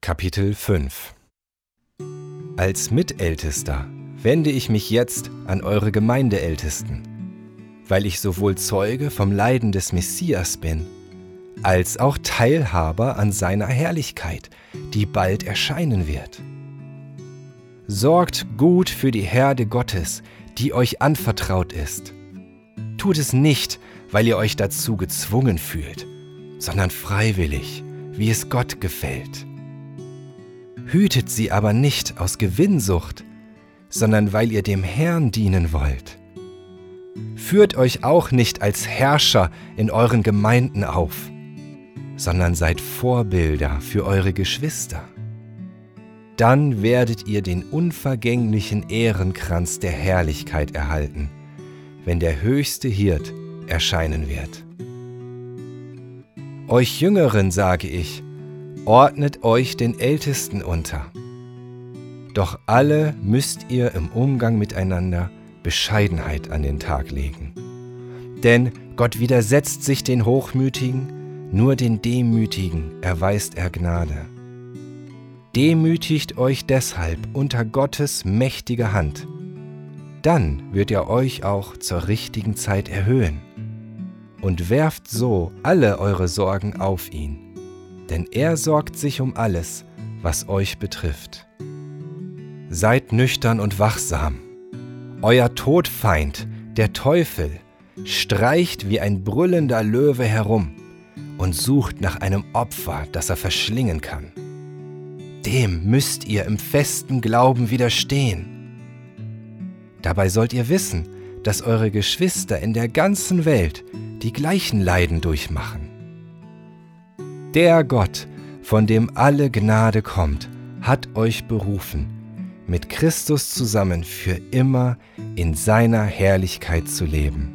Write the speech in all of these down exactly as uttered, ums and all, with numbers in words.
Kapitel fünf. Als Mitältester wende ich mich jetzt an eure Gemeindeältesten, weil ich sowohl Zeuge vom Leiden des Messias bin, als auch Teilhaber an seiner Herrlichkeit, die bald erscheinen wird. Sorgt gut für die Herde Gottes, die euch anvertraut ist. Tut es nicht, weil ihr euch dazu gezwungen fühlt, sondern freiwillig, wie es Gott gefällt. Hütet sie aber nicht aus Gewinnsucht, sondern weil ihr dem Herrn dienen wollt. Führt euch auch nicht als Herrscher in euren Gemeinden auf, sondern seid Vorbilder für eure Geschwister. Dann werdet ihr den unvergänglichen Ehrenkranz der Herrlichkeit erhalten, wenn der höchste Hirt erscheinen wird. Euch Jüngeren sage ich, ordnet euch den Ältesten unter. Doch alle müsst ihr im Umgang miteinander Bescheidenheit an den Tag legen. Denn Gott widersetzt sich den Hochmütigen, nur den Demütigen erweist er Gnade. Demütigt euch deshalb unter Gottes mächtige Hand. Dann wird er euch auch zur richtigen Zeit erhöhen. Und werft so alle eure Sorgen auf ihn, denn er sorgt sich um alles, was euch betrifft. Seid nüchtern und wachsam. Euer Todfeind, der Teufel, streicht wie ein brüllender Löwe herum und sucht nach einem Opfer, das er verschlingen kann. Dem müsst ihr im festen Glauben widerstehen. Dabei sollt ihr wissen, dass eure Geschwister in der ganzen Welt die gleichen Leiden durchmachen. Der Gott, von dem alle Gnade kommt, hat euch berufen, mit Christus zusammen für immer in seiner Herrlichkeit zu leben.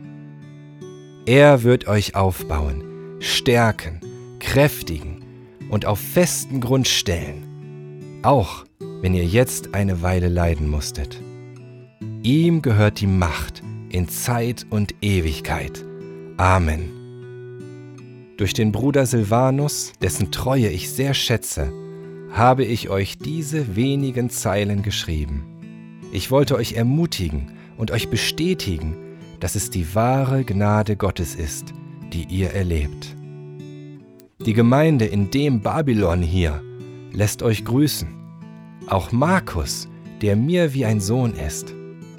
Er wird euch aufbauen, stärken, kräftigen und auf festen Grund stellen, auch wenn ihr jetzt eine Weile leiden musstet. Ihm gehört die Macht in Zeit und Ewigkeit. Amen. Durch den Bruder Silvanus, dessen Treue ich sehr schätze, habe ich euch diese wenigen Zeilen geschrieben. Ich wollte euch ermutigen und euch bestätigen, dass es die wahre Gnade Gottes ist, die ihr erlebt. Die Gemeinde in dem Babylon hier lässt euch grüßen, auch Markus, der mir wie ein Sohn ist.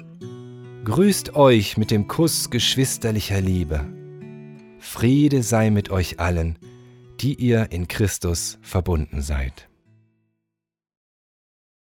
Grüßt euch mit dem Kuss geschwisterlicher Liebe. Friede sei mit euch allen, die ihr in Christus verbunden seid.